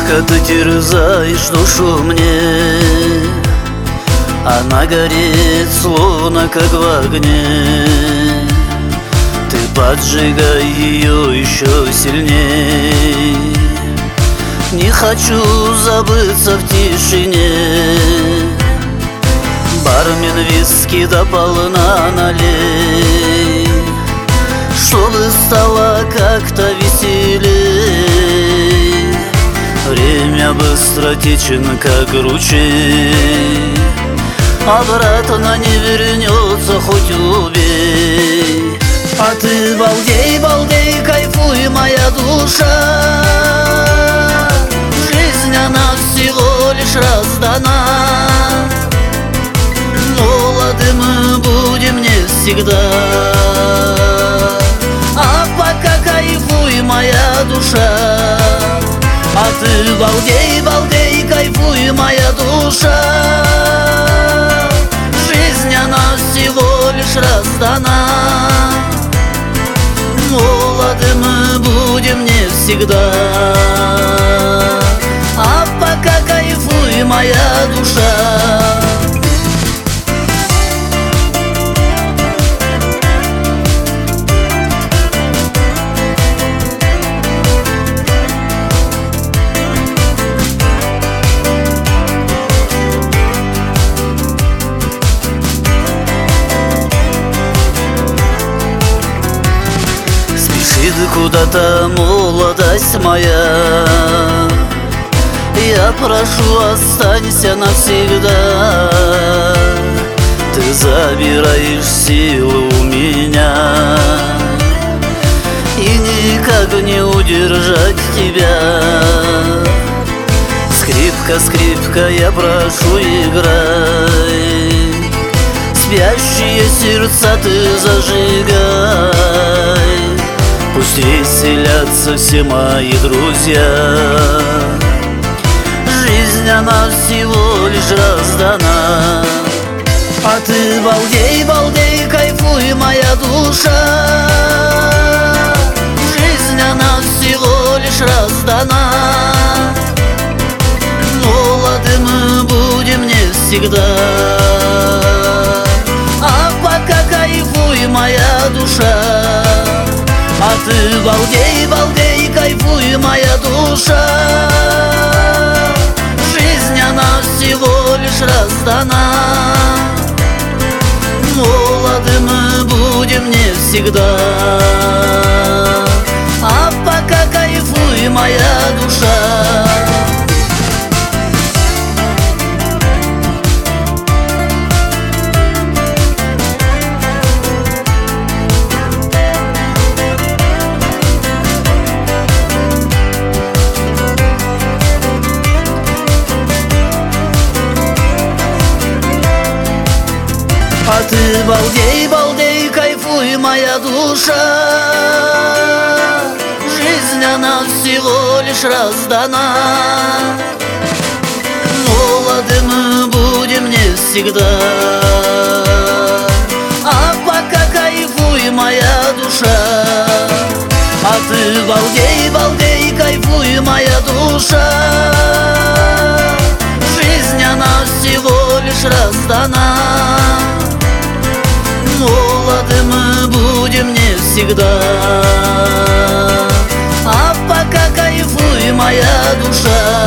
Девочка, ты терзаешь душу мне, она горит, словно как в огне. Ты поджигай ее еще сильней. Не хочу забыться в тишине. Бармен, виски дополна налей, чтобы стало как-то веселей. Время быстро течет, как ручей, обратно не вернется, хоть убей. А ты балдей, балдей, кайфуй, моя душа. Жизнь, она всего лишь раз дана. Молоды мы будем не всегда. А пока кайфуй, моя душа. А ты балдей, балдей, кайфуй, моя душа. Жизнь, она всего лишь раз дана. Молоды мы будем не всегда. А пока кайфуй, моя душа. Куда-то молодость моя, я прошу, останься навсегда. Ты забираешь силу у меня, и никак не удержать тебя. Скрипка, скрипка, я прошу, играй. Спящие сердца ты зажигай. Пусть веселятся все мои друзья. Жизнь, она всего лишь раз дана. А ты балдей, балдей, кайфуй, моя душа. Жизнь, она всего лишь раз дана. Молоды мы будем не всегда. А пока кайфуй, моя душа. А ты балдей, балдей, кайфуй, моя душа. Жизнь, она всего лишь раз дана. Молоды мы будем не всегда. А пока кайфуй, моя душа. А ты балдей, балдей, кайфуй, моя душа. Жизнь, она всего лишь раз дана. Молоды мы будем не всегда. А пока кайфуй, моя душа. А ты балдей, балдей, кайфуй, моя душа. Жизнь, она всего лишь раз дана. Молоды мы будем не всегда. А пока кайфуй, моя душа.